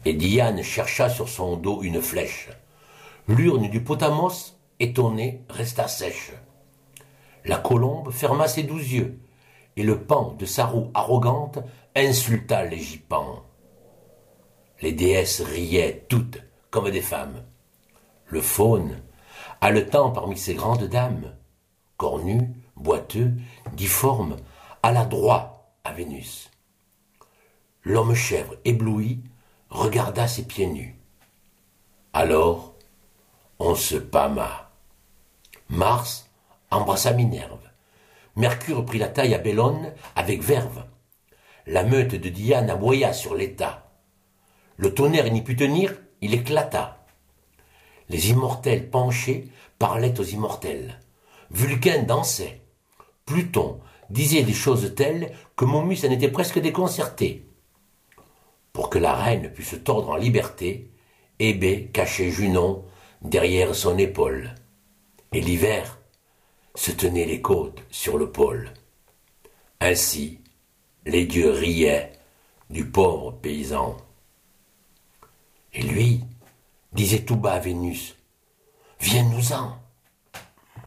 Et Diane chercha sur son dos une flèche. L'urne du Potamos, étonnée, resta sèche. La colombe ferma ses 12 yeux, et le pan de sa roue arrogante insulta les gipans. Les déesses riaient toutes comme des femmes. Le faune, haletant parmi ces grandes dames, cornu, boiteux, difforme, alla droit à Vénus. L'homme-chèvre, ébloui, regarda ses pieds nus. Alors, on se pâma. Mars embrassa Minerve. Mercure prit la taille à Bellone avec verve. La meute de Diane aboya sur l'état. Le tonnerre n'y put tenir, il éclata. Les immortels penchés parlaient aux immortels. Vulcain dansait. Pluton disait des choses telles que Momus en était presque déconcerté. Pour que la reine pût se tordre en liberté, Hébé cachait Junon derrière son épaule. Et l'hiver se tenait les côtes sur le pôle. Ainsi, les dieux riaient du pauvre paysan. Et lui disait tout bas à Vénus, « Viens-nous-en !